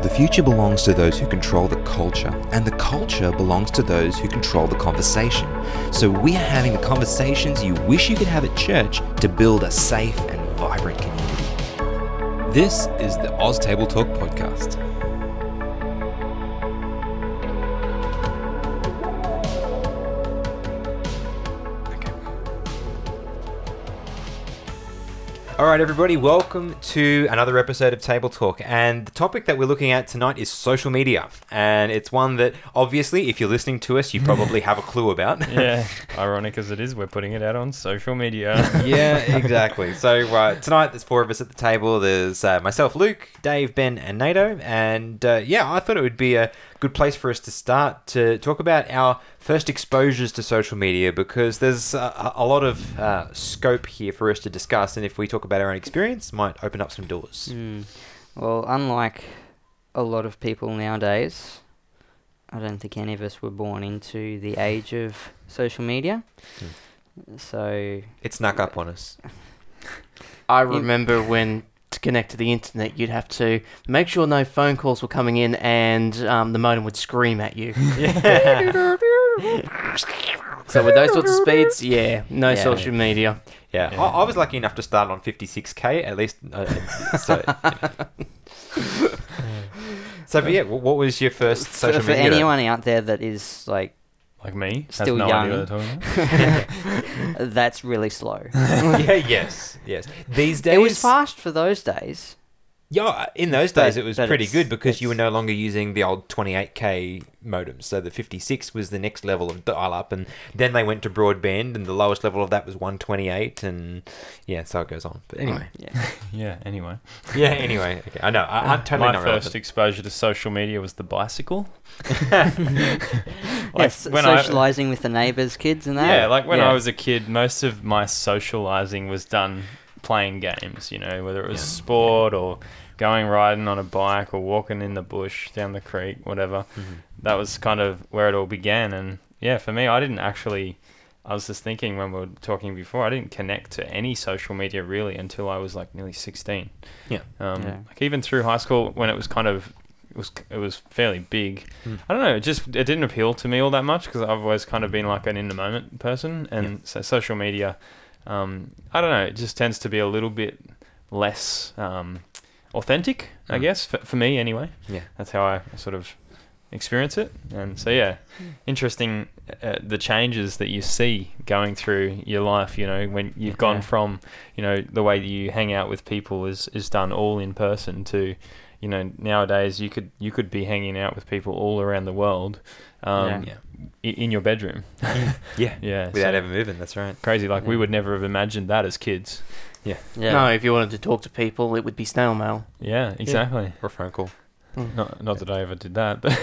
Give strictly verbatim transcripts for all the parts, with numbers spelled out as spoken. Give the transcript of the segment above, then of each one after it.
The future belongs to those who control the culture, and the culture belongs to those who control the conversation. So we are having the conversations you wish you could have at church to build a safe and vibrant community. This is the Oz Table Talk podcast. All right, everybody, welcome to another episode of Table Talk. And the topic that we're looking at tonight is social media. And it's one that, obviously, if you're listening to us, you probably have a clue about. Yeah, ironic as it is, we're putting it out on social media. Yeah, exactly. So uh, tonight, there's four of us at the table. There's uh, myself, Luke, Dave, Ben, and Nato. And uh, yeah, I thought it would be a good place for us to start to talk about our first exposures to social media, because there's a, a lot of uh, scope here for us to discuss, and if we talk about our own experience, might open up some doors. Mm. Well, unlike a lot of people nowadays, I don't think any of us were born into the age of social media. Mm. So it snuck up on us. I remember when to connect to the internet, you'd have to make sure no phone calls were coming in, and um, the modem would scream at you. Yeah. So with those sorts of speeds, yeah, no yeah. social media. Yeah, yeah. I, I was lucky enough to start on fifty-six K at least. Uh, so, you know. So, but yeah, what was your first social for, media? For anyone out there that is like, like me, still no young, idea what they're talking about. That's really slow. Yeah, yes, yes. These days, it was fast for those days. Yeah, in those days but, it was pretty good because you were no longer using the old twenty-eight K modems. So the fifty-six was the next level of dial-up, and then they went to broadband, and the lowest level of that was one twenty-eight, and yeah, so it goes on. But anyway, yeah, yeah. Anyway, yeah. Anyway, okay. I know. I, I'm totally My not first relevant. exposure to social media was the bicycle. Like yes, when socializing I, with the neighbors' kids and that. Yeah, like when yeah. I was a kid, most of my socializing was done playing games. You know, whether it was yeah. sport or going riding on a bike or walking in the bush down the creek, whatever. Mm-hmm. That was kind of where it all began. And yeah, for me, I didn't actually, I was just thinking when we were talking before, I didn't connect to any social media really until I was like nearly sixteen. Yeah. Um, yeah. Like even through high school when it was kind of, it was it was fairly big. Mm. I don't know, it just, it didn't appeal to me all that much because I've always kind of been like an in-the-moment person. And yeah. so social media, um, I don't know, it just tends to be a little bit less um, authentic, I mm. guess, for, for me anyway. Yeah. That's how I sort of experience it. And so, yeah, interesting uh, the changes that you see going through your life, you know, when you've yeah. gone from, you know, the way that you hang out with people is, is done all in person to, you know, nowadays you could you could be hanging out with people all around the world um, yeah. in, in your bedroom. yeah. Yeah. Without so ever moving, that's right. Crazy. Like yeah. we would never have imagined that as kids. Yeah. yeah. No, if you wanted to talk to people, it would be snail mail. Yeah, exactly. Yeah. Or phone call. Mm. Not, not that I ever did that. But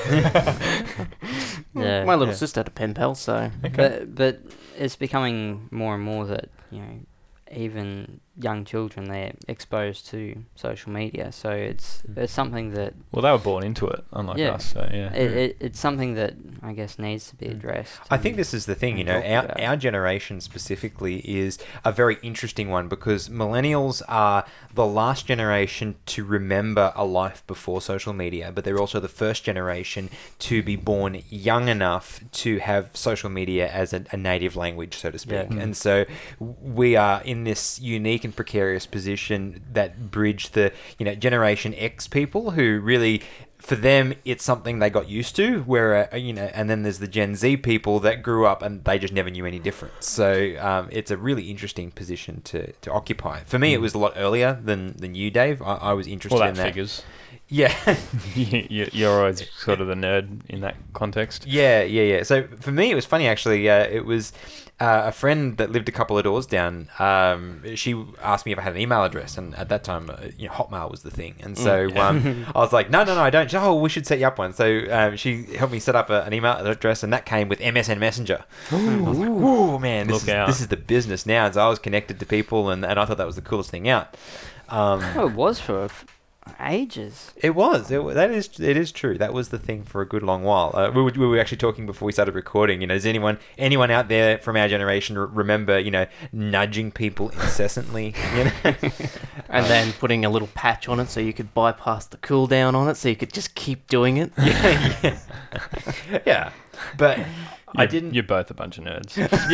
yeah, my little yeah. sister had a pen pal, so. Okay. But but it's becoming more and more that, you know, even young children, they're exposed to social media, so it's it's something that well they were born into it, unlike yeah, us. So yeah, it, it it's something that I guess needs to be addressed. I think this is the thing, you know, our our generation specifically is a very interesting one because millennials are the last generation to remember a life before social media, but they're also the first generation to be born young enough to have social media as a, a native language, so to speak. Yeah. And so we are in this unique and precarious position that bridge the, you know, Generation X people who really, for them, it's something they got used to, where, uh, you know, and then there's the Gen Z people that grew up and they just never knew any difference. So um, it's a really interesting position to, to occupy. For me, mm. it was a lot earlier than, than you, Dave. I, I was interested well, that in that. figures. Yeah. you, you're always sort of the nerd in that context. Yeah, yeah, yeah. So for me, it was funny, actually. Uh, it was uh, a friend that lived a couple of doors down. Um, she asked me if I had an email address, and at that time, uh, you know, Hotmail was the thing. And so Mm, yeah. um, I was like, no, no, no, I don't. She said, oh, we should set you up one. So um, she helped me set up a, an email address, and that came with M S N Messenger. Ooh. I was like, whoa, man, this Look is, out. this is the business now. And so I was connected to people, and, and I thought that was the coolest thing out. Um, Oh, it was for f- ages. It was. It, wa- that is. It is true. That was the thing for a good long while. Uh, we, were, we were actually talking before we started recording. You know, does anyone anyone out there from our generation r- remember? You know, nudging people incessantly. You know, And then putting a little patch on it so you could bypass the cooldown on it, so you could just keep doing it. yeah, yeah, yeah. But I You're- didn't. You're both a bunch of nerds.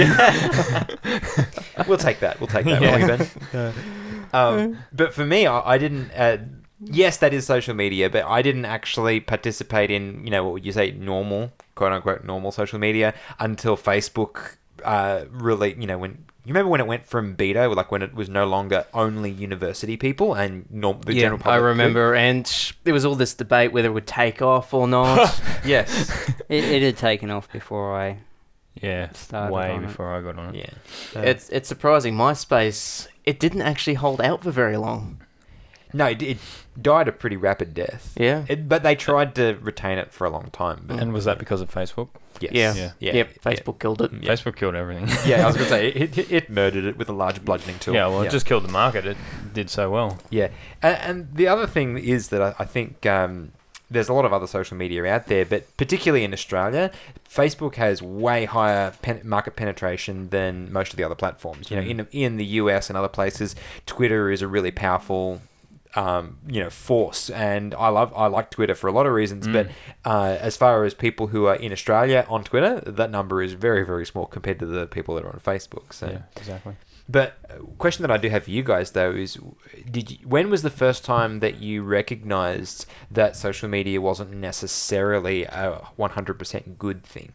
We'll take that. We'll take that. Yeah. won't we, Ben? Um, but for me, I, I didn't. Uh, yes, that is social media, but I didn't actually participate in, you know, what would you say, normal, quote unquote, normal social media until Facebook uh, really, you know, when. You remember when it went from beta, like when it was no longer only university people and norm, the yeah, general public? I remember, and there was all this debate whether it would take off or not. Yes. It, it had taken off before I. Yeah, Started way on it. before I got on it. Yeah. So- It's it's surprising. MySpace, it didn't actually hold out for very long. no, it, it died a pretty rapid death. Yeah. It, but they tried to retain it for a long time. But And was that because of Facebook? yes. Yeah. Yeah. Yeah. Yep, Facebook killed it. Yeah. Facebook killed everything. Yeah, I was going to say, it, it, it murdered it with a large bludgeoning tool. Yeah, well, it just killed the market. It did so well. Yeah, and, and the other thing is that I, I think um, there's a lot of other social media out there, but particularly in Australia, Facebook has way higher pen- market penetration than most of the other platforms. You know, Mm. in in the U S and other places, Twitter is a really powerful. Um, you know, force, and I love, I like Twitter for a lot of reasons. Mm. But uh, as far as people who are in Australia on Twitter, that number is very, very small compared to the people that are on Facebook. So, Yeah, exactly. but a question that I do have for you guys though is, did you, when was the first time that you recognized that social media wasn't necessarily a one hundred percent good thing?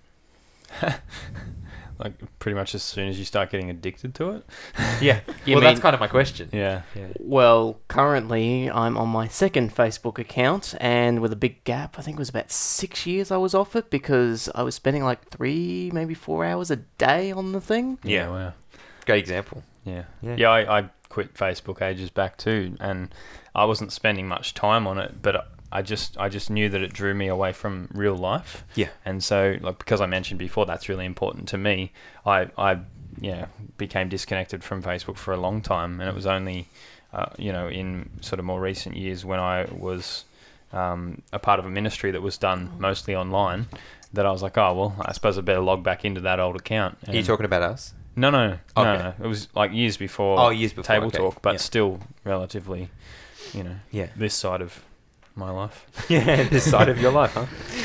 Like pretty much as soon as you start getting addicted to it. Yeah. You well, that's mean- kind of my question. Yeah. Yeah. Well, currently I'm on my second Facebook account, and with a big gap, I think it was about six years I was off it because I was spending like three, maybe four hours a day on the thing. Yeah. Wow. Great example. Yeah. Yeah. Yeah, I, I quit Facebook ages back too, and I wasn't spending much time on it, but I just I just knew that it drew me away from real life. Yeah. And so, like, because I mentioned before, that's really important to me. I I yeah became disconnected from Facebook for a long time, and it was only uh, you know in sort of more recent years when I was um, a part of a ministry that was done mostly online that I was like, oh well, I suppose I better log back into that old account. Are you And- talking about us? No, no, no, Okay. no. It was like years before. Oh, years before, Table okay. Talk, but Yeah. still relatively, you know, Yeah. this side of my life. Yeah, this side of your life, huh?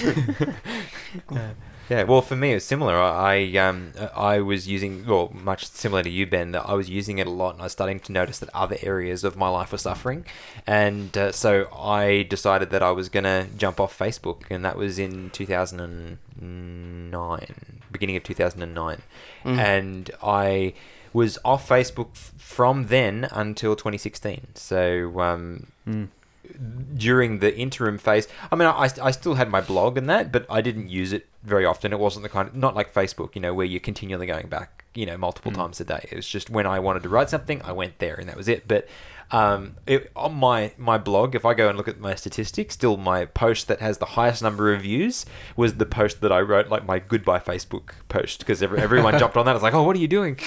yeah. Yeah, well, for me, it was similar. I I, um I was using, well, much similar to you, Ben. That I was using it a lot, and I was starting to notice that other areas of my life were suffering, and uh, so I decided that I was gonna jump off Facebook, and that was in two thousand nine, beginning of two thousand nine, Mm. and I was off Facebook f- from then until twenty sixteen. So um, Mm. during the interim phase, I mean, I, I still had my blog and that, but I didn't use it very often. It wasn't the kind of, not like Facebook, you know, where you're continually going back, you know, multiple Mm. times a day. It was just when I wanted to write something, I went there and that was it. But um, it, on my, my blog, if I go and look at my statistics, still my post that has the highest number of views was the post that I wrote, like my goodbye Facebook post, because every, everyone jumped on that. I was like, oh, what are you doing?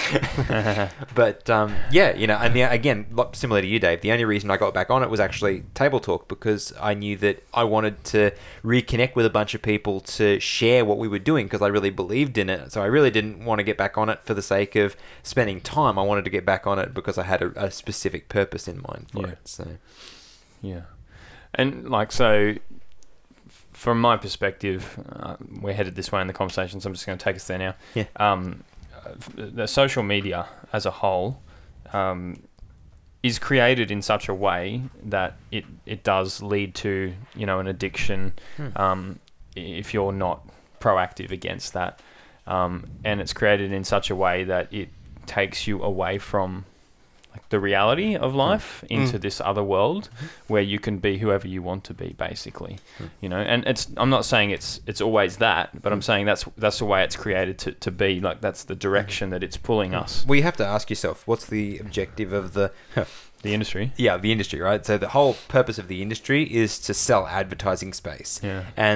But um, yeah, you know, and the, again, like, similar to you, Dave, the only reason I got back on it was actually Table Talk, because I knew that I wanted to reconnect with a bunch of people to share what we were doing, because I really believed in it. So I really didn't want to get back on it for the sake of spending time. I wanted to get back on it because I had a, a specific purpose in mind for Yeah. it. So Yeah. And like, so from my perspective, uh, we're headed this way in the conversation, so I'm just going to take us there now. Yeah. Um, uh, the social media as a whole um, is created in such a way that it, it does lead to, you know, an addiction Hmm. um, if you're not proactive against that. Um, and it's created in such a way that it takes you away from like the reality of life into Mm. this other world where you can be whoever you want to be, basically. Mm. You know, and it's I'm not saying it's it's always that, but I'm saying that's that's the way it's created to, to be. Like that's the direction that it's pulling us. well, you have to ask yourself, what's the objective of the The industry. yeah the industry, right? So the whole purpose of the industry is to sell advertising space. Yeah. And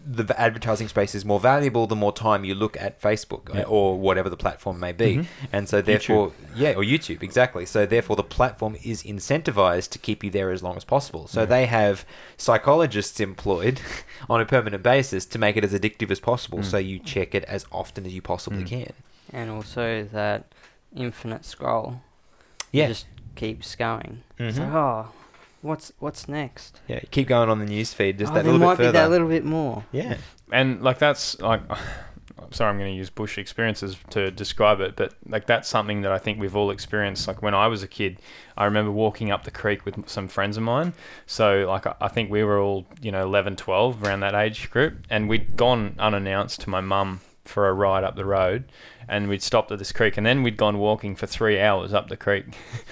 the advertising space is more valuable the more time you look at Facebook Yeah. or whatever the platform may be. Mhm. And so therefore, yeah, or YouTube, exactly. So therefore the platform is incentivized to keep you there as long as possible. So Yeah. they have psychologists employed on a permanent basis to make it as addictive as possible. Mm. So you check it as often as you possibly Mm. can. And also that infinite scroll. Yeah. It just keeps going. It's Mhm. like, oh, what's what's next? Yeah, keep going on the news feed just oh, that there little might bit further. be that little bit more. Yeah. And like that's like, I'm sorry, I'm going to use bush experiences to describe it, but like that's something that I think we've all experienced. Like when I was a kid, I remember walking up the creek with some friends of mine. So like I I think we were all, you know, eleven, twelve, around that age group, and we'd gone unannounced to my mum for a ride up the road, and we'd stopped at this creek, and then we'd gone walking for three hours up the creek.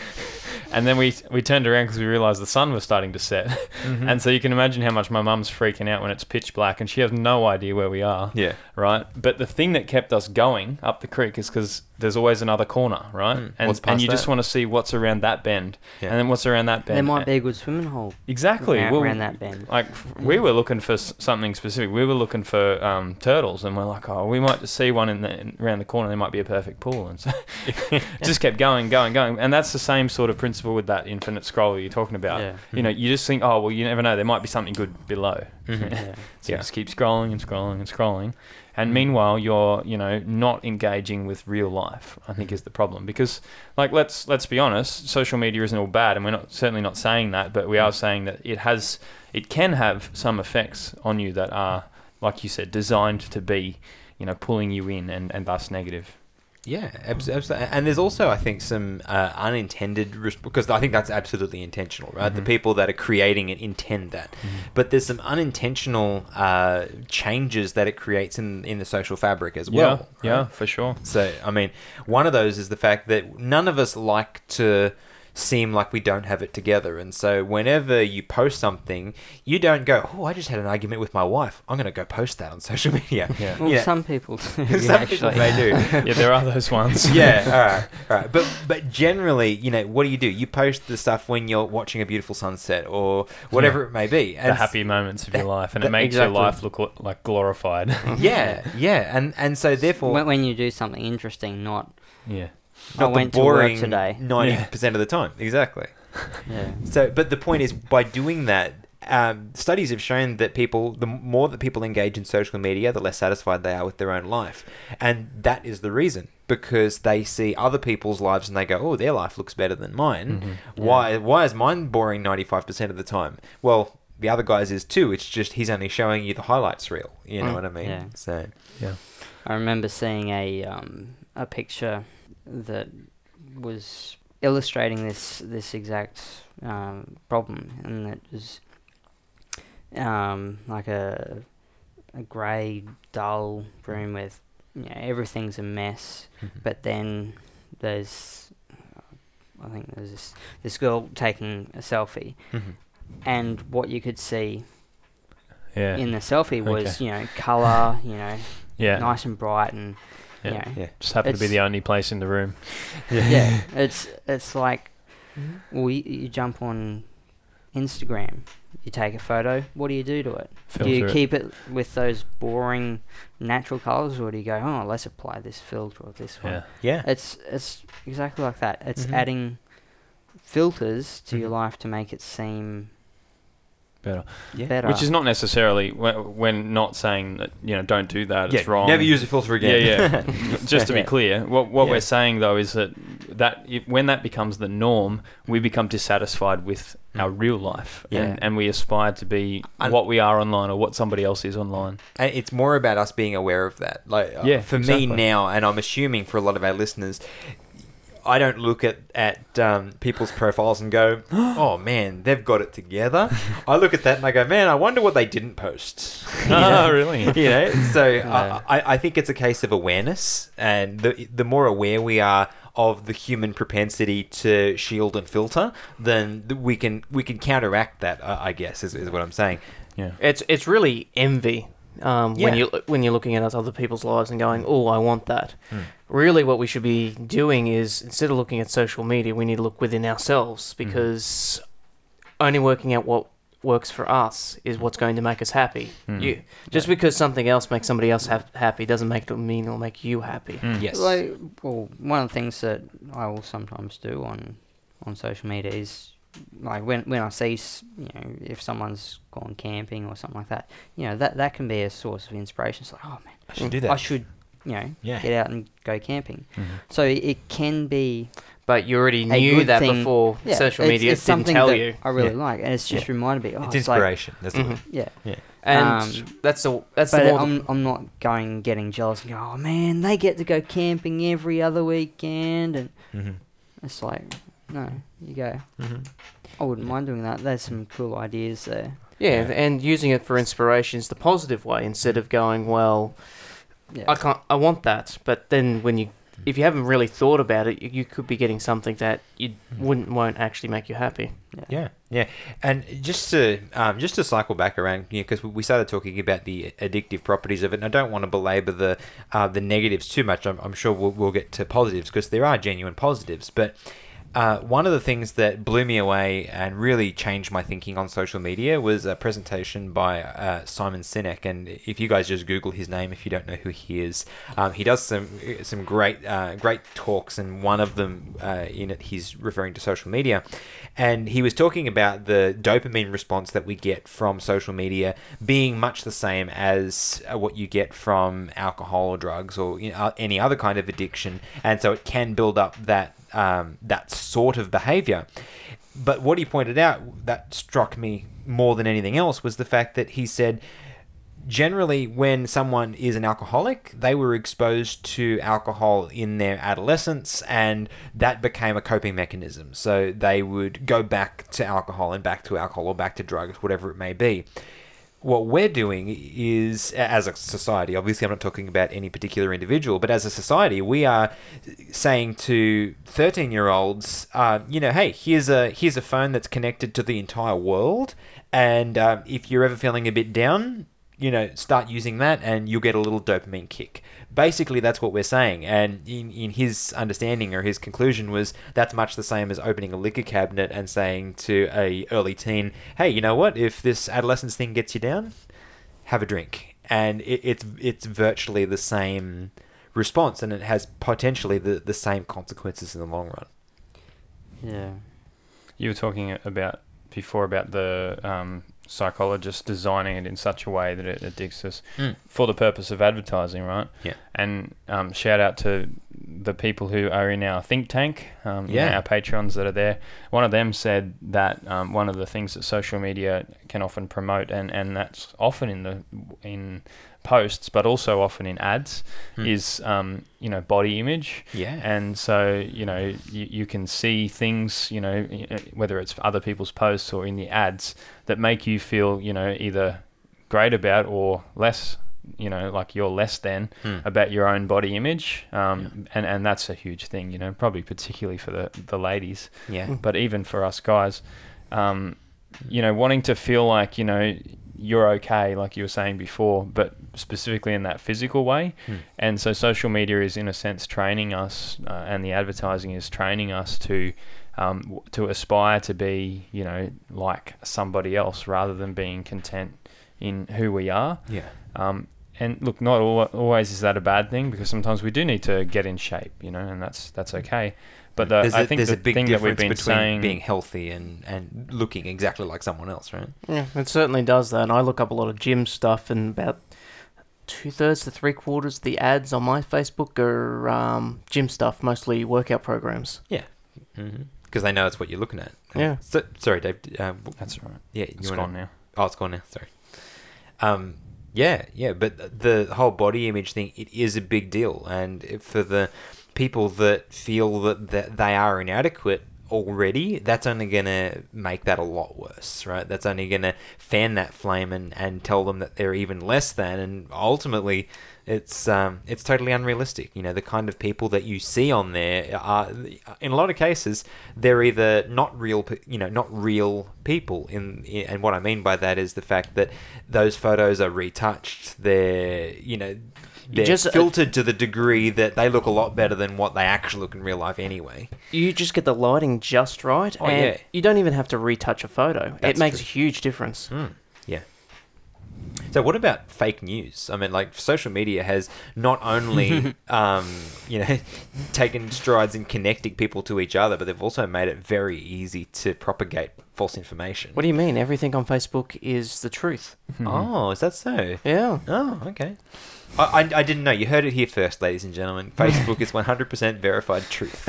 And then we we turned around because we realised the sun was starting to set. Mhm. And so you can imagine how much my mum's freaking out when it's pitch black and she has no idea where we are. Yeah. Right? But the thing that kept us going up the creek is because there's always another corner, right? Mm. And, What's and past you just that? want to see what's around that bend. Yeah. And then what's around that bend. There might be a good swimming hole Exactly. around, Well, around that bend. like we were looking for s- something specific. We were looking for um, turtles, and we're like, oh, we might just see one in the in, around the corner. There might be a perfect pool, and so it just kept going, going, going. And that's the same sort of principle with that infinite scroll you're talking about. Yeah. You know, you just think, oh, well, you never know. There might be something good below. Mhm. Yeah. So Yeah. you just keep scrolling and scrolling and scrolling. And meanwhile, you're, you know, not engaging with real life, I think is the problem. Because, like, let's let's be honest, social media isn't all bad, and we're not certainly not saying that, but we are saying that it has, it can have some effects on you that are, like you said, designed to be, you know, pulling you in and, and thus negative. Yeah, absolutely. And there's also, I think, some uh, unintended, res- because I think that's absolutely intentional, right? The Mhm. people that are creating it intend that. But there's some unintentional uh, changes that it creates in, in the social fabric as well. yeah, yeah, right? for sure. So, I mean, one of those is the fact that none of us like to seem like we don't have it together. And so whenever you post something, you don't go, oh, I just had an argument with my wife. I'm going to go post that on social media. Yeah. Well, Yeah. some people do, Some people actually. may do. Yeah, there are those ones. Yeah, all right, all right. But but generally, you know, what do you do? You post the stuff when you're watching a beautiful sunset or whatever Yeah. it may be. The happy moments of your life, and it that- makes exactly. your life look lo- like glorified. Yeah, yeah, and and so therefore, when, when you do something interesting, not yeah. I not the went to work boring today. ninety percent of the time. Exactly. Yeah. So, but the point is, by doing that, um, studies have shown that people, the more that people engage in social media, the less satisfied they are with their own life, and that is the reason, because they see other people's lives and they go, "Oh, their life looks better than mine. Mhm. Why? Why is mine boring ninety-five percent of the time?" Well, the other guy's is too. It's just he's only showing you the highlights reel. You know Mm. what I mean? Yeah. So, Yeah. I remember seeing a um, a picture that was illustrating this this exact um, problem, and it was um, like a a grey, dull room with, you know, everything's a mess. But then there's, I think there's this this girl taking a selfie, Mhm. and what you could see Yeah. in the selfie was, Okay. you know, colour, you know, yeah. nice and bright, and Yeah. you know, yeah, Just happened to be It's- the only place in the room. yeah, it's it's like, well, you, you jump on Instagram, you take a photo. What do you do to it? do you Filter it. keep it with those boring natural colours, or do you go, oh, let's apply this filter or this one? Yeah. yeah, It's it's exactly like that. It's Mhm. adding filters to your Mhm. life to make it seem Better. yeah. better. Which is not necessarily when, when not saying that, you know, don't do that. It's Yeah, wrong. never use a filter Yeah, again. yeah. Just to be Yeah. clear, what what Yeah. we're saying though is that that if, when that becomes the norm, we become dissatisfied with our real life, Yeah. and, and we aspire to be And- what we are online or what somebody else is online. And it's more about us being aware of that. Like, uh, Yeah, for exactly. me now, and I'm assuming for a lot of our listeners, I don't look at at um, people's profiles and go, "Oh man, they've got it together." I look at that and I go, "Man, I wonder what they didn't post." You know? Oh, really? You know, so Yeah. I, I I think it's a case of awareness, and the the more aware we are of the human propensity to shield and filter, then th- we can we can counteract that. Uh, I guess is, is what I'm saying. Yeah. It's it's really envy um, when Yeah. you when you're looking at other people's lives and going, "Oh, I want that." Mm. Really, what we should be doing is, instead of looking at social media, we need to look within ourselves, because only working out what works for us is what's going to make us happy. Mm. You just because something else makes somebody else ha- happy doesn't make it mean it'll make you happy. Mm. Yes. Like, well, one of the things that I will sometimes do on on social media is, like, when when I see, s- you know, if someone's gone camping or something like that, you know, that that can be a source of inspiration. It's like, oh man, I should do that. I should, you know, Yeah. get out and go camping. Mhm. So it can be But you already a knew good that thing. before Yeah, social it's- media it's didn't something tell that you. I really Yeah. like, and it's just Yeah. reminded me. Oh, It's it's like, inspiration. That's the Mhm. word. yeah. And Um, that's the that's But the more I'm I'm not going getting jealous and go, oh man, they get to go camping every other weekend, and Mm-hmm. it's like, no, you go. Mm-hmm. I wouldn't mind doing that. There's some cool ideas there. yeah, Yeah. and using it for inspiration is the positive way instead of going, well, Yeah. I can't, I want that. But then when you, if you haven't really thought about it, you, you could be getting something that you wouldn't won't actually make you happy. Yeah, yeah, and just to um, just to cycle back around, you know, because we started talking about the addictive properties of it, and I don't want to belabor the uh, the negatives too much. I'm, I'm sure we'll, we'll get to positives because there are genuine positives, but. Uh, one of the things that blew me away and really changed my thinking on social media was a presentation by uh, Simon Sinek. And if you guys just Google his name, if you don't know who he is, um, he does some some great uh, great talks. And one of them uh, in it, he's referring to social media, and he was talking about the dopamine response that we get from social media being much the same as uh, what you get from alcohol or drugs or, you know, any other kind of addiction, and so it can build up that. Um, that sort of behavior. But what he pointed out that struck me more than anything else was the fact that he said generally when someone is an alcoholic, they were exposed to alcohol in their adolescence and that became a coping mechanism. So they would go back to alcohol and back to alcohol or back to drugs, whatever it may be. What we're doing is, as a society, obviously I'm not talking about any particular individual, but as a society, we are saying to thirteen-year-olds, uh, you know, hey, here's a here's a phone that's connected to the entire world, and uh, if you're ever feeling a bit down, you know, start using that and you'll get a little dopamine kick. Basically, that's what we're saying. And in, in his understanding or his conclusion was that's much the same as opening a liquor cabinet and saying to a early teen, hey, you know what? If this adolescence thing gets you down, have a drink. And it, it's it's virtually the same response, and it has potentially the, the same consequences in the long run. Yeah. You were talking about before about the um, psychologist designing it in such a way that it addicts us Mm. for the purpose of advertising, right? Yeah. And um, shout out to the people who are in our think tank, um, you know, Yeah. our Patreons that are there. One of them said that um, one of the things that social media can often promote, and, and that's often in the in posts, but also often in ads, Hmm. is um, you know, body image. Yeah. And so, you know, you, you can see things, you know, whether it's other people's posts or in the ads that make you feel, you know, either great about or less, you know, like you're less than Hmm. about your own body image. Um, and, and that's a huge thing, you know, probably particularly for the, the ladies, Yeah. but even for us guys, um, you know, wanting to feel like, you know, you're okay, like you were saying before, but specifically in that physical way. Hmm. And so social media is in a sense training us, uh, and the advertising is training us to um, w- to aspire to be, you know, like somebody else rather than being content in who we are. Yeah. Um, and look, not al- always is that a bad thing, because sometimes we do need to get in shape, you know, and that's that's okay. But the, there's I a, think there's the a big thing that we've difference been between saying, being healthy and, and looking exactly like someone else, right? Yeah, it certainly does that. And I look up a lot of gym stuff, and about two thirds to three quarters of the ads on my Facebook are um, gym stuff, mostly workout programs. Because mm-hmm. they know it's what you're looking at. Yeah. So, sorry, Dave. Uh, that's all right. yeah, you It's wanna, gone now. Oh, it's gone now. Sorry. Um, yeah, yeah, but the whole body image thing, it is a big deal, and if for the people that feel that, that they are inadequate already, that's only going to make that a lot worse, right? That's only going to fan that flame and, and tell them that they're even less than, and ultimately it's um, it's totally unrealistic. You know, the kind of people that you see on there are, in a lot of cases, they're either not real, pe- you know, not real people. In, in and what I mean by that is the fact that those photos are retouched. They're, you know, they're just, uh, filtered to the degree that they look a lot better than what they actually look in real life anyway. You just get the lighting just right, Oh, and yeah. you don't even have to retouch a photo. That's it makes true. a huge difference. Mm, yeah. So what about fake news? I mean, like, social media has not only, um, you know, taken strides in connecting people to each other, but they've also made it very easy to propagate false information. What do you mean? Everything on Facebook is the truth. Oh, is that so? Yeah. Oh, okay. I, I, I didn't know. You heard it here first, ladies and gentlemen. Facebook is one hundred percent verified truth.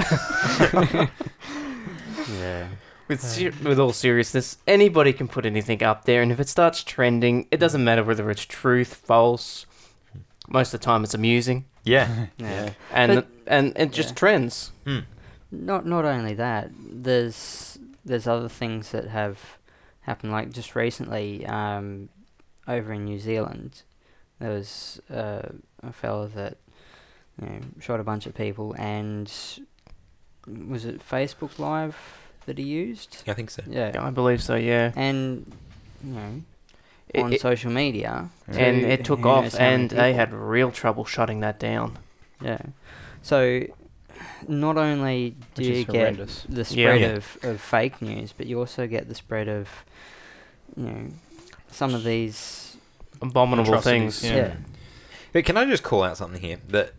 Yeah. With ser- with all seriousness, anybody can put anything up there, and if it starts trending, it doesn't matter whether it's truth, false. Most of the time, it's amusing, Yeah. Yeah. and But- and it just yeah. trends. Mm. Not not only that, there's there's other things that have happened. Like just recently, um, over in New Zealand, there was uh, a fella that you know shot a bunch of people, and was it Facebook Live that he used? I think so. Yeah, I believe so. Yeah. and you know It- on it- social media, and to it took who off, knows how many and they people. had real trouble shutting that down. Yeah. So not only do Which you is get horrendous. the Yeah. spread Yeah. of, of fake news, but you also get the spread of, you know, some of these. Abominable Atrocities, things. yeah. Yeah. But can I just call out something here? That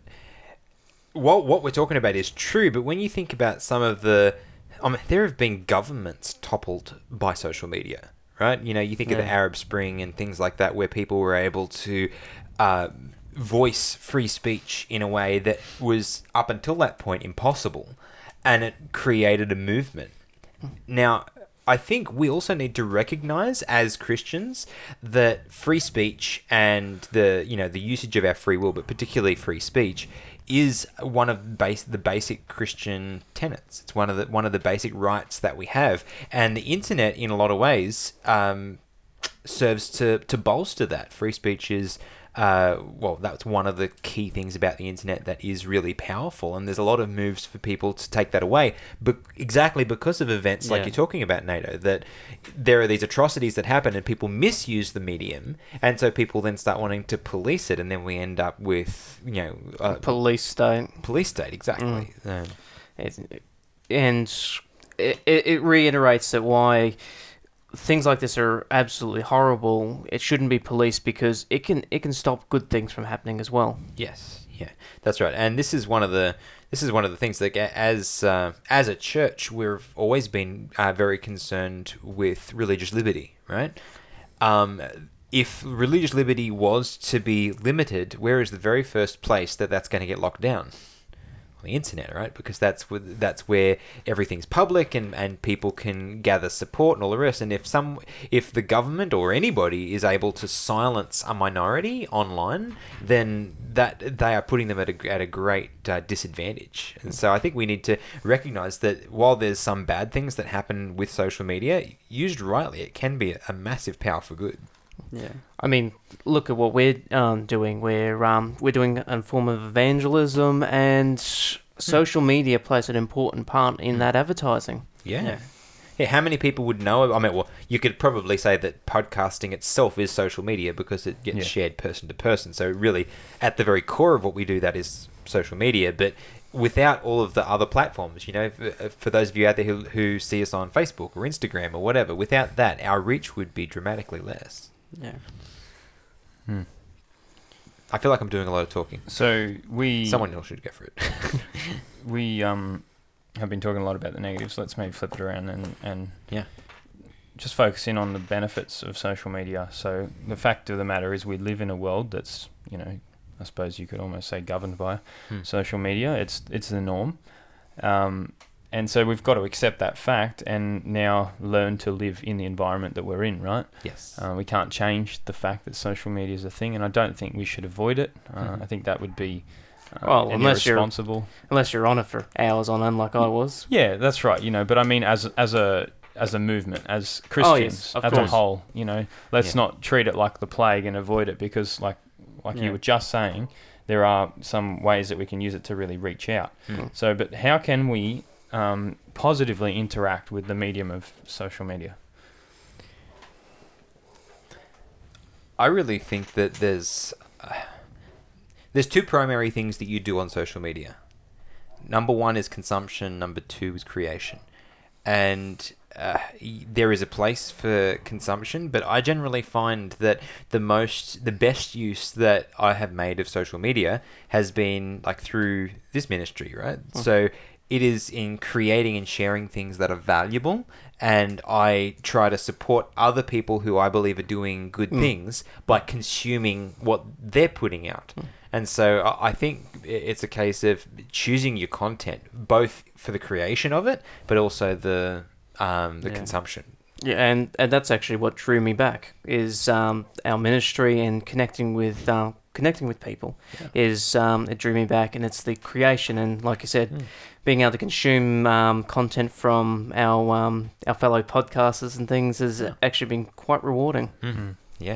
what what we're talking about is true, but when you think about some of the, I mean, there have been governments toppled by social media, right? You know, you think of the Yeah. Arab Spring and things like that, where people were able to uh, voice free speech in a way that was up until that point impossible, and it created a movement. Now, I think we also need to recognize as Christians that free speech and the, you know, the usage of our free will, but particularly free speech, is one of base the basic Christian tenets. It's one of the one of the basic rights that we have, and the internet, in a lot of ways, um, serves to to bolster that. Free speech is. Uh, well, that's one of the key things about the internet that is really powerful, and there's a lot of moves for people to take that away, but exactly because of events like Yeah. you're talking about, NATO, that there are these atrocities that happen and people misuse the medium, and so people then start wanting to police it, and then we end up with, you know, uh, Police state. police state, exactly. Um, It's, and it, it it reiterates that why things like this are absolutely horrible. It shouldn't be policed because it can it can stop good things from happening as well. Yes, yeah, that's right. And this is one of the this is one of the things that, as uh, as a church, we've always been uh, very concerned with religious liberty, right? Um, if religious liberty was to be limited, where is the very first place that that's going to get locked down? On the internet, right? Because that's where, that's where everything's public, and, and people can gather support and all the rest. And if some, if the government or anybody is able to silence a minority online, then that they are putting them at a at a great uh, disadvantage. And so I think we need to recognize that while there's some bad things that happen with social media, used rightly, it can be a massive power for good. Yeah. I mean, look at what we're um, doing. We're um, we're doing a form of evangelism, and social media plays an important part in that advertising. Yeah. Yeah. Yeah, how many people would know? I mean, well, you could probably say that podcasting itself is social media because it gets Yeah. shared person to person. So really, at the very core of what we do, that is social media. But without all of the other platforms, you know, for, for those of you out there who, who see us on Facebook or Instagram or whatever, without that, our reach would be dramatically less. Yeah. Hmm. I feel like I'm doing a lot of talking. So we Someone else should go for it. we um have been talking a lot about the negatives. Let's maybe flip it around and and Yeah. just focus in on the benefits of social media. So the fact of the matter is, we live in a world that's, you know, I suppose you could almost say governed by Hmm. social media. It's it's the norm, um, and so we've got to accept that fact and now learn to live in the environment that we're in. Right. Yes. Uh, we can't change the fact that social media is a thing, and I don't think we should avoid it. Uh, Mhm. I think that would be uh, Well, and unless you're- irresponsible. Unless you're on it for hours on end, like I was. Yeah, that's right. You know, but I mean, as as a as a movement, as Christians, of as course. a whole, you know, let's Yeah. not treat it like the plague and avoid it, because, like like Yeah. you were just saying, there are some ways that we can use it to really reach out. Mm. So, but how can we um, positively interact with the medium of social media? I really think that there's uh, there's two primary things that you do on social media. Number one is consumption. Number two is creation. And uh, y- there is a place for consumption, but I generally find that the most, the best use that I have made of social media has been like through this ministry, right? Mm. So it is in creating and sharing things that are valuable, and I try to support other people who I believe are doing good mm. things by consuming what they're putting out. Mm. And so I think it's a case of choosing your content, both for the creation of it, but also the um, the yeah. consumption. Yeah, and, and that's actually what drew me back, is um, our ministry and connecting with uh, connecting with people. Yeah. Is um, it drew me back, and it's the creation, and like you said, mm. being able to consume um, content from our um, our fellow podcasters and things has yeah. actually been quite rewarding. Mm-hmm. Yeah.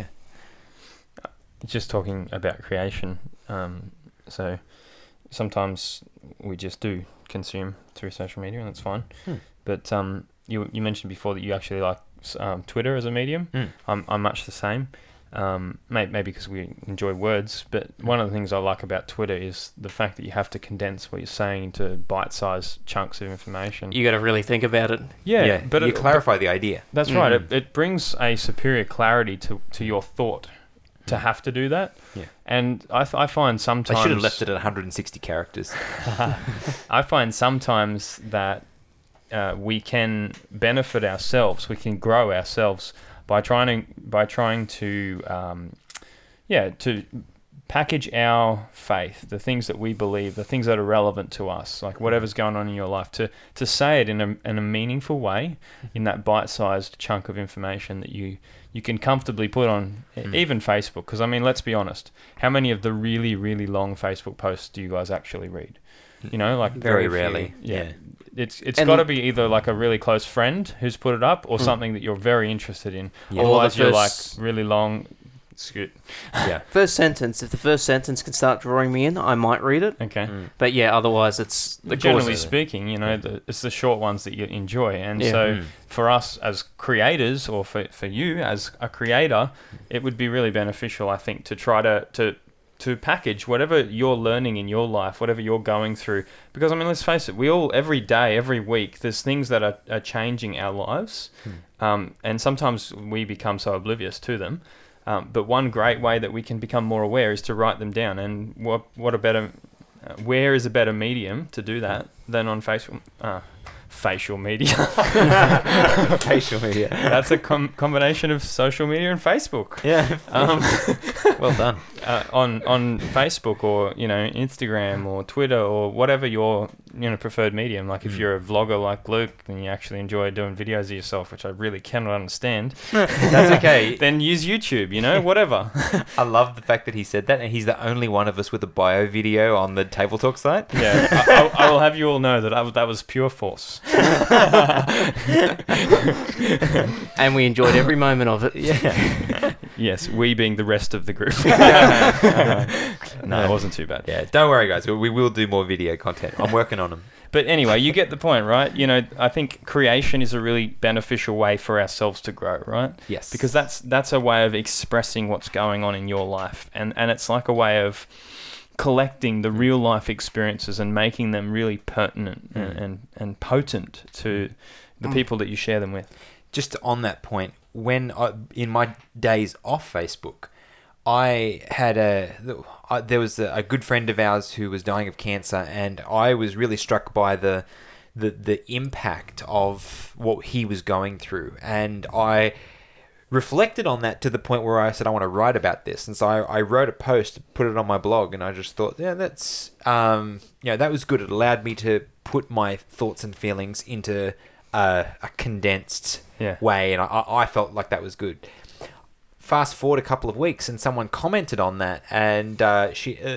Just talking about creation, um, so sometimes we just do consume through social media, and that's fine. Hmm. But um, you you mentioned before that you actually like um, Twitter as a medium. Hmm. I'm I'm much the same. Um, maybe, maybe because we enjoy words, but one of the things I like about Twitter is the fact that you have to condense what you're saying into bite-sized chunks of information. You got to really think about it. Yeah, yeah but you it, clarify but the idea. That's mm. right. It, it brings a superior clarity to to your thought. To have to do that, yeah, and I, th- I find sometimes I should have left it at one hundred sixty characters. I find sometimes that uh, we can benefit ourselves, we can grow ourselves by trying to, by trying to, um, yeah, to package our faith, the things that we believe, the things that are relevant to us, like whatever's going on in your life, to to say it in a in a meaningful way, in that bite-sized chunk of information that you. You can comfortably put on mm. even Facebook, because I mean, let's be honest, how many of the really, really long Facebook posts do you guys actually read? You know, like very, very rarely. Yeah. yeah, it's it's got to be either like a really close friend who's put it up, or mm. something that you're very interested in. Yeah. Otherwise, you're like really long. Scoot. Yeah. First sentence. If the first sentence can start drawing me in, I might read it. Okay. Mm. But yeah, otherwise it's the generally speaking, you know, the, it's the short ones that you enjoy, and yeah. so mm. for us as creators, or for for you as a creator, it would be really beneficial, I think, to try to to to package whatever you're learning in your life, whatever you're going through. Because I mean, let's face it, we all every day, every week, there's things that are, are changing our lives, mm. um, and sometimes we become so oblivious to them. Um, but one great way that we can become more aware is to write them down. And what what a better, uh, where is a better medium to do that than on Facebook? Uh, facial media. Facial media. That's a com- combination of social media and Facebook. Yeah. Um, well done. Uh, on on Facebook, or you know, Instagram or Twitter, or whatever your you know preferred medium. Like mm. if you're a vlogger like Luke and you actually enjoy doing videos of yourself, which I really cannot understand, that's okay. Then use YouTube. You know, whatever. I love the fact that he said that, and he's the only one of us with a bio video on the Table Talk site. Yeah, I, I, I will have you all know that I, that was pure force. And we enjoyed every moment of it. Yeah. Yes, we being the rest of the group. no, no, it wasn't too bad. Yeah, don't worry, guys. We will do more video content. I'm working on them. But anyway, you get the point, right? You know, I think creation is a really beneficial way for ourselves to grow, right? Yes. Because that's that's a way of expressing what's going on in your life, and and it's like a way of collecting the real life experiences and making them really pertinent mm. and, and and potent to the mm. people that you share them with. Just on that point, when I, in my days off Facebook, I had a I, there was a, a good friend of ours who was dying of cancer, and I was really struck by the the the impact of what he was going through, and I reflected on that to the point where I said I want to write about this, and so I, I wrote a post, put it on my blog, and I just thought, yeah, that's um, you know, that was good. It allowed me to put my thoughts and feelings into a, a condensed yeah. way, and I, I felt like that was good. Fast forward a couple of weeks, and someone commented on that, and uh, she uh,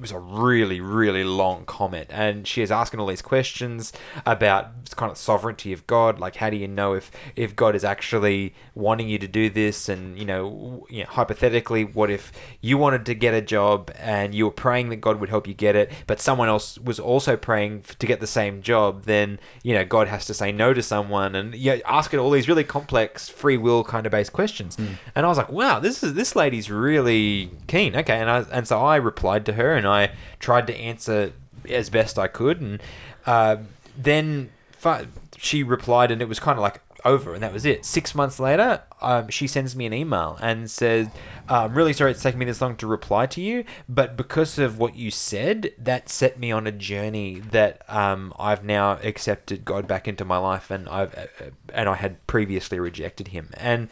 was a really, really long comment, and she is asking all these questions about kind of sovereignty of God, like how do you know if, if God is actually wanting you to do this, and you know, you know, hypothetically, what if you wanted to get a job and you were praying that God would help you get it, but someone else was also praying f- to get the same job, then you know God has to say no to someone, and yeah, asking all these really complex free will kind of based questions, mm. and I was like, wow, this is this lady's really keen. Okay, and I and so I replied to her, and I tried to answer as best I could, and uh, then fi- she replied, and it was kind of like over, and that was it. Six months later, um, she sends me an email and says, I'm really sorry it's taken me this long to reply to you, but because of what you said, that set me on a journey that um, I've now accepted God back into my life, and I've uh, and I had previously rejected him. And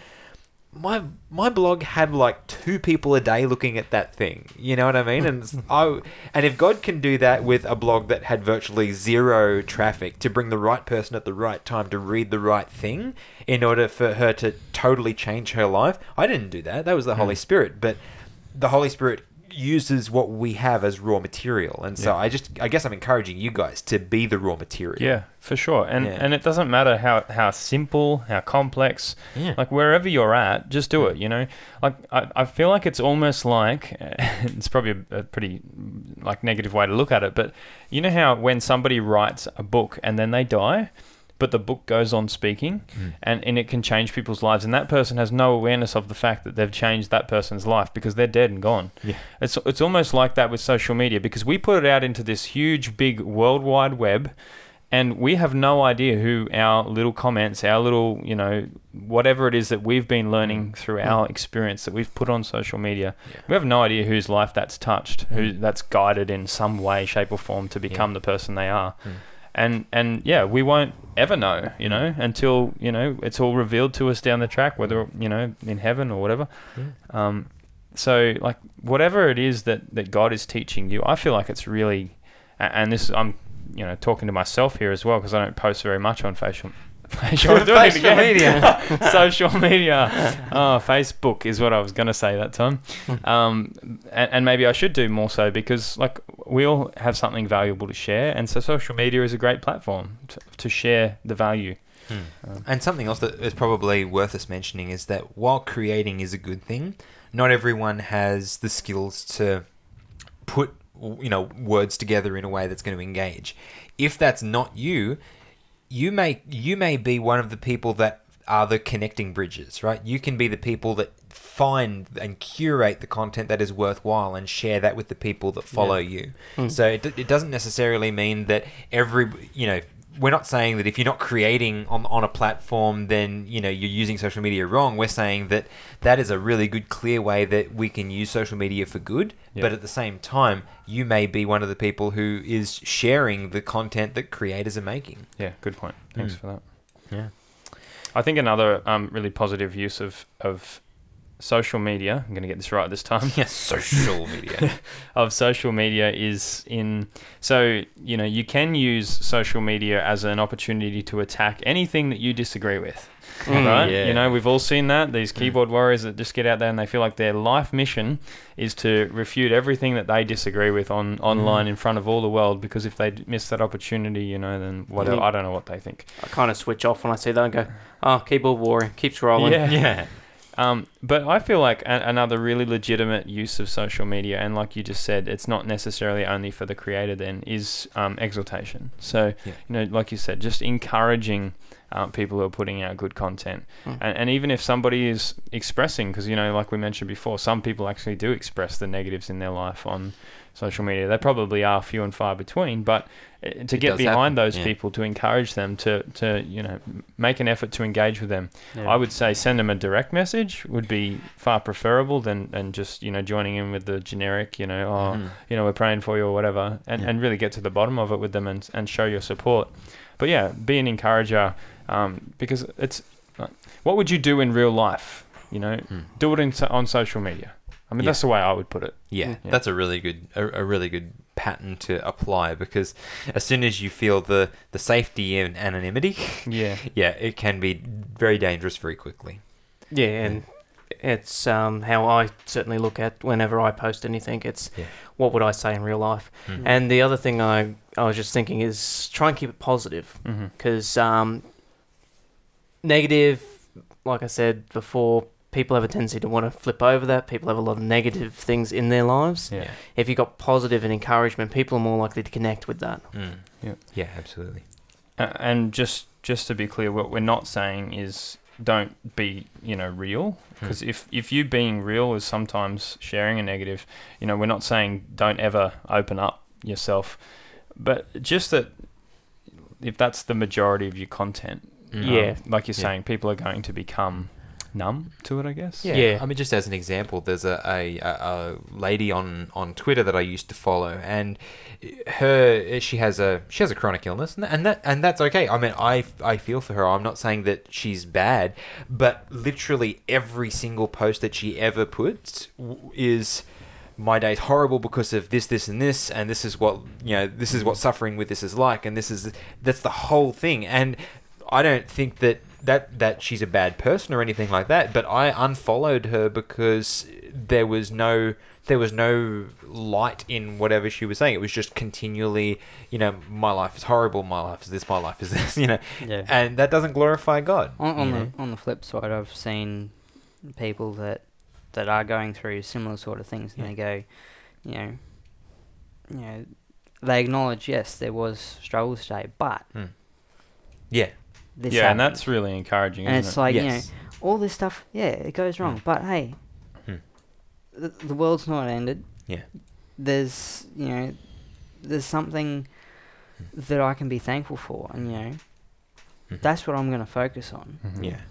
my my blog had like two people a day looking at that thing. You know what I mean? And I and if God can do that with a blog that had virtually zero traffic to bring the right person at the right time to read the right thing in order for her to totally change her life, I didn't do that. That was the mm. Holy Spirit. But the Holy Spirit uses what we have as raw material, and so yeah. I just I guess I'm encouraging you guys to be the raw material. Yeah, for sure. And yeah. and it doesn't matter how how simple, how complex, yeah. like wherever you're at, just do it, you know. Like I, I feel like it's almost like it's probably a, a pretty like negative way to look at it, but you know how when somebody writes a book and then they die, but the book goes on speaking, mm. and, and it can change people's lives, and that person has no awareness of the fact that they've changed that person's life because they're dead and gone. Yeah. It's it's almost like that with social media, because we put it out into this huge, big worldwide web, and we have no idea who our little comments, our little, you know, whatever it is that we've been learning through mm. our experience that we've put on social media, yeah. we have no idea whose life that's touched, mm. who that's guided in some way, shape or form to become yeah. the person they are. Mm. And, and yeah, we won't ever know, you know, until, you know, it's all revealed to us down the track, whether, you know, in heaven or whatever. Yeah. Um, so, like, whatever it is that, that God is teaching you, I feel like it's really, and this, I'm, you know, talking to myself here as well, because I don't post very much on facial Social, social media. Social media. Oh, Facebook is what I was going to say that time. Um, and, and maybe I should do more so, because like we all have something valuable to share. And so social media is a great platform to, to share the value. Hmm. Um, and something else that is probably worth us mentioning is that while creating is a good thing, not everyone has the skills to put, you know, words together in a way that's going to engage. If that's not you, You may you may be one of the people that are the connecting bridges, right? You can be the people that find and curate the content that is worthwhile and share that with the people that follow yeah. you. Mm. So it, it doesn't necessarily mean that every, you know, we're not saying that if you're not creating on on a platform, then, you know, you're using social media wrong. We're saying that that is a really good, clear way that we can use social media for good. Yep. But at the same time, you may be one of the people who is sharing the content that creators are making. Yeah, good point. Thanks mm. for that. Yeah. I think another um, really positive use of, of social media, I'm going to get this right this time. Yeah, social media. of social media is in... So, you know, you can use social media as an opportunity to attack anything that you disagree with. Mm, right? Yeah. You know, we've all seen that. These keyboard mm. warriors that just get out there and they feel like their life mission is to refute everything that they disagree with on online mm. in front of all the world, because if they d- miss that opportunity, you know, then whatever, I don't know what they think. I kind of switch off when I see that and go, oh, keyboard warrior, keep scrolling. Yeah. yeah. Um, but I feel like a- another really legitimate use of social media, and like you just said, it's not necessarily only for the creator then, is um, exhortation. So, yeah. you know, like you said, just encouraging uh, people who are putting out good content. Mm. And, and even if somebody is expressing, because, you know, like we mentioned before, some people actually do express the negatives in their life on social media. They probably are few and far between, but to it get behind happen. those yeah. people, to encourage them, to, to you know, make an effort to engage with them. Yeah. I would say send them a direct message would be far preferable than, than just, you know, joining in with the generic, you know, oh, mm. you know, we're praying for you or whatever, and, yeah. and really get to the bottom of it with them and, and show your support. But yeah, be an encourager, um, because it's, uh, what would you do in real life? You know, mm. do it in, on social media. I mean, yeah. that's the way I would put it. Yeah, yeah. That's a really good, a, a really good pattern to apply, because as soon as you feel the, the safety and anonymity, yeah, yeah, it can be very dangerous very quickly. Yeah, and It's um, how I certainly look at whenever I post anything. It's Yeah. what would I say in real life. Mm. And the other thing I, I was just thinking is try and keep it positive. Mm-hmm. Because um, negative, like I said before, people have a tendency to want to flip over that. People have a lot of negative things in their lives. Yeah. If you've got positive and encouragement, people are more likely to connect with that. Mm. Yeah. Yeah, absolutely. Uh, and just just to be clear, what we're not saying is don't be, you know, real. Because Hmm. if, if you being real is sometimes sharing a negative, you know, we're not saying don't ever open up yourself. But just that if that's the majority of your content, Mm. Yeah. um, like you're Yeah. saying, people are going to become numb to it, I guess. Yeah. Yeah. I mean, just as an example, there's a, a, a a lady on, on Twitter that I used to follow, and her she has a she has a chronic illness, and that, and that and that's okay. I mean, I, I feel for her. I'm not saying that she's bad, but literally every single post that she ever puts w- is, my day's horrible because of this, this, and this, and this is what you know. This is what suffering with this is like, and this is that's the whole thing. And I don't think that. That, that she's a bad person or anything like that, but I unfollowed her because there was no there was no light in whatever she was saying. It was just continually, you know, my life is horrible, my life is this, my life is this, you know, Yeah. and that doesn't glorify God. On, on you the know? on the flip side, I've seen people that that are going through similar sort of things, and Yeah. they go, you know, you know, they acknowledge, yes, there was struggles today, but Hmm. Yeah, this yeah, and happened. that's really encouraging, and isn't it's it? like yes. you know, all this stuff, yeah, it goes wrong, Hmm. but hey, Hmm. the, the world's not ended. Yeah. There's you know, there's something that I can be thankful for, and you know, Mhm. that's what I'm going to focus on. Mhm. yeah.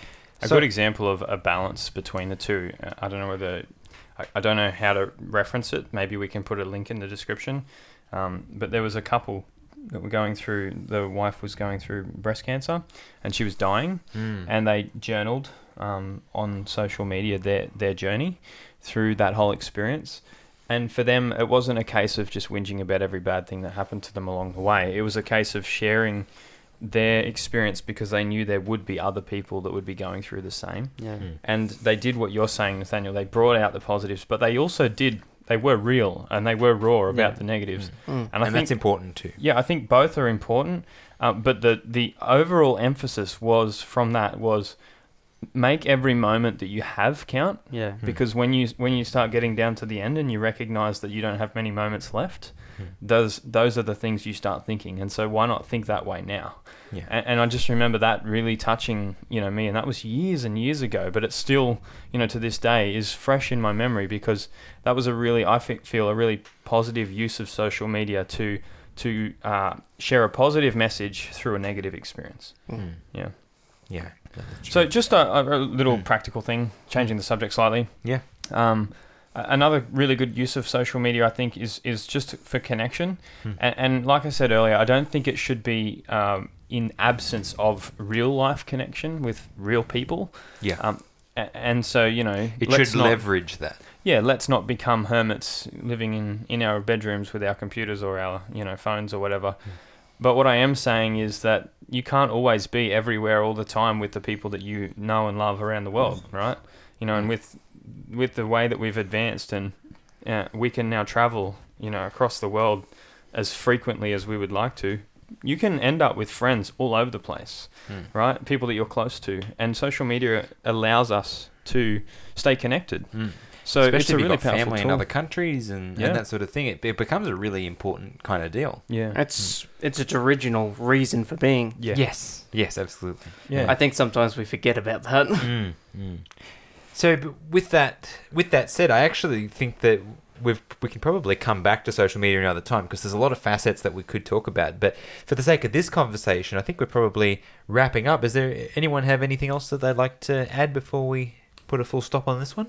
A So- good example of a balance between the two. uh, I don't know whether I, I don't know how to reference it. Maybe we can put a link in the description. Um, but there was a couple that were going through. The wife was going through breast cancer, and she was dying. Mm. And they journaled um, on social media their their journey through that whole experience. And for them, it wasn't a case of just whinging about every bad thing that happened to them along the way. It was a case of sharing their experience because they knew there would be other people that would be going through the same. Yeah. Mm. And they did what you're saying, Nathaniel. They brought out the positives, but they also did, they were real and they were raw about Yeah. the negatives. Mm. Mm. And I And think, that's important too. yeah, I think both are important. Uh, but the, the overall emphasis was from that was make every moment that you have count. Yeah. Hmm. Because when you when you start getting down to the end and you recognize that you don't have many moments left, Hmm. those those are the things you start thinking. And so why not think that way now? Yeah. And, and I just remember that really touching, you know, me, and that was years and years ago. But it's still, you know, to this day is fresh in my memory because that was a really, I think, feel a really positive use of social media to to uh, share a positive message through a negative experience. Mm. Yeah. Yeah. That's So true. just a, a little Mm. practical thing, changing the subject slightly. Yeah. Um, a- another really good use of social media, I think, is is just for connection. Hmm. And, and like I said earlier, I don't think it should be um, in absence of real life connection with real people. Yeah. Um, a- and so, you know, it let's should not, leverage that. yeah, let's not become hermits living in, in our bedrooms with our computers or our, you know, phones or whatever. Hmm. But what I am saying is that you can't always be everywhere all the time with the people that you know and love around the world, right? You know, and with with the way that we've advanced and uh, we can now travel, you know, across the world as frequently as we would like to, you can end up with friends all over the place, Mm. right? People that you're close to. And social media allows us to stay connected. Mm. So Especially it's a if really you've got powerful family in tool. other countries and, Yeah. and that sort of thing. It, it becomes a really important kind of deal. Yeah. It's it's its original reason for being. Yeah. Yes. Yes, absolutely. Yeah. I think sometimes we forget about that. Mm, mm. So, but with that, with that said, I actually think that we've we can probably come back to social media another time because there's a lot of facets that we could talk about. But for the sake of this conversation, I think we're probably wrapping up. Is there anyone have anything else that they'd like to add before we put a full stop on this one?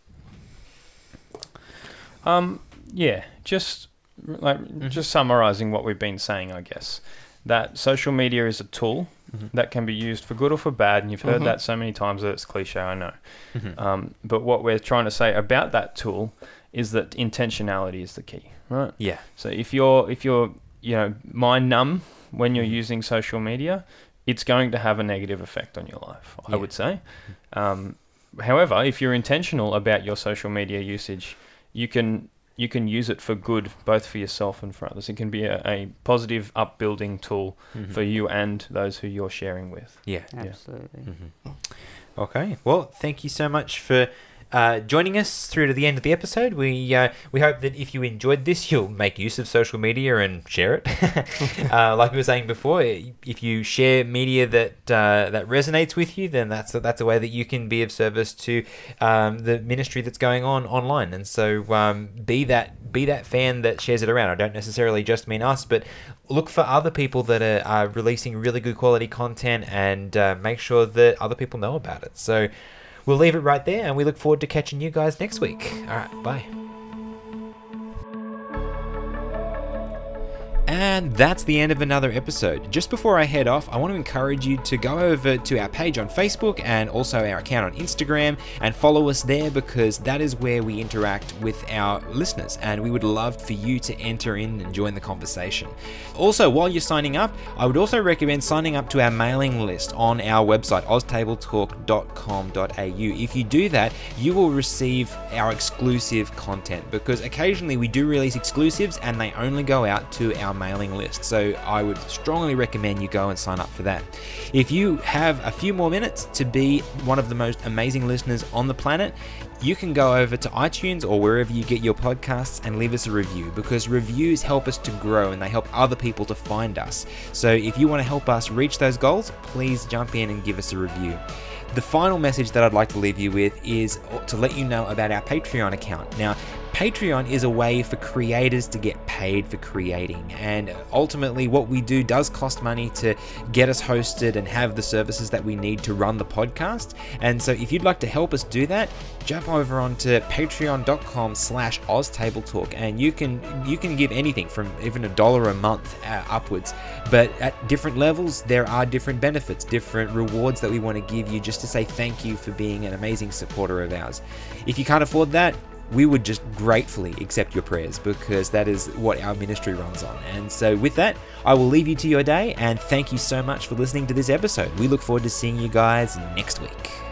Um, yeah, just like Mhm. just summarizing what we've been saying, I guess that social media is a tool Mhm. that can be used for good or for bad, and you've heard Mhm. that so many times that it's cliche, I know. Mhm. Um, but what we're trying to say about that tool is that intentionality is the key, right? Yeah. So if you're if you're you know mind numb when you're Mhm. using social media, it's going to have a negative effect on your life, I Yeah. would say. Um, However, if you're intentional about your social media usage, you can you can use it for good, both for yourself and for others. It can be a, a positive upbuilding tool Mhm. for you and those who you're sharing with. Yeah. Absolutely. Mhm. Okay. Well, thank you so much for uh, joining us through to the end of the episode. We uh, we hope that if you enjoyed this, you'll make use of social media and share it. uh, like we were saying before, if you share media that uh, that resonates with you, then that's a, that's a way that you can be of service to um, the ministry that's going on online. And so um, be that be that fan that shares it around. I don't necessarily just mean us, but look for other people that are, are releasing really good quality content, and uh, make sure that other people know about it. So we'll leave it right there, and we look forward to catching you guys next week. All right, bye. And that's the end of another episode. Just before I head off, I want to encourage you to go over to our page on Facebook and also our account on Instagram and follow us there, because that is where we interact with our listeners, and we would love for you to enter in and join the conversation. Also, while you're signing up, I would also recommend signing up to our mailing list on our website, oz table talk dot com dot a u. If you do that, you will receive our exclusive content, because occasionally we do release exclusives and they only go out to our mailing list. So I would strongly recommend you go and sign up for that. If you have a few more minutes to be one of the most amazing listeners on the planet, you can go over to iTunes or wherever you get your podcasts and leave us a review, because reviews help us to grow and they help other people to find us. So if you want to help us reach those goals, please jump in and give us a review. The final message that I'd like to leave you with is to let you know about our Patreon account. Now, Patreon is a way for creators to get paid for creating, and ultimately what we do does cost money to get us hosted and have the services that we need to run the podcast. And so if you'd like to help us do that, jump over onto patreon.com slash oztabletalk, and you can you can give anything from even a dollar a month uh, upwards. But at different levels, there are different benefits, different rewards that we want to give you just to say thank you for being an amazing supporter of ours. If you can't afford that, we would just gratefully accept your prayers, because that is what our ministry runs on. And so with that, I will leave you to your day, and thank you so much for listening to this episode. We look forward to seeing you guys next week.